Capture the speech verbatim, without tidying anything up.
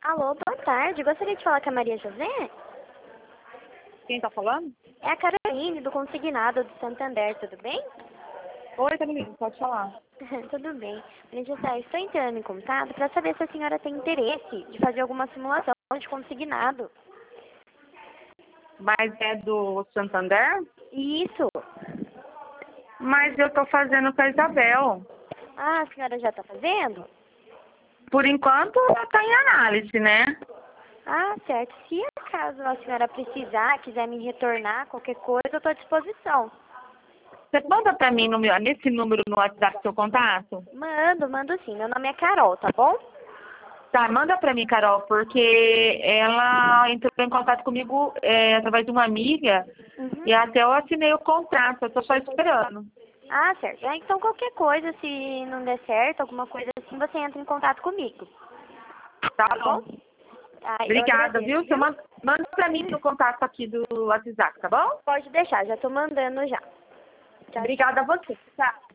Alô, boa tarde. Gostaria de falar com a Maria José? Quem tá falando? É a Caroline, do Consignado do Santander, tudo bem? Oi, Carolina, pode falar. Tudo bem. Maria José, estou entrando em contato para saber se a senhora tem interesse de fazer alguma simulação de consignado. Mas é do Santander? Isso. Mas eu tô fazendo com a Isabel. Ah, a senhora já está fazendo? Por enquanto, tá em análise, né? Ah, certo. Se acaso a senhora precisar, quiser me retornar, qualquer coisa, eu estou à disposição. Você manda pra mim no meu, nesse número no WhatsApp seu contato? Mando, mando sim. Meu nome é Carol, tá bom? Tá, manda pra mim, Carol, porque ela entrou em contato comigo é, através de uma amiga Uhum. e até eu assinei o contrato, eu tô só esperando. Ah, certo. É, então qualquer coisa, se não der certo, alguma coisa assim, você entra em contato comigo. Tá Tá bom? bom. Ah, eu Obrigada, agradeço, viu? Você viu? manda, manda pra mim no contato aqui do WhatsApp, tá bom? Pode deixar, já tô mandando já. Tchau, tchau. Obrigada a você. Tchau.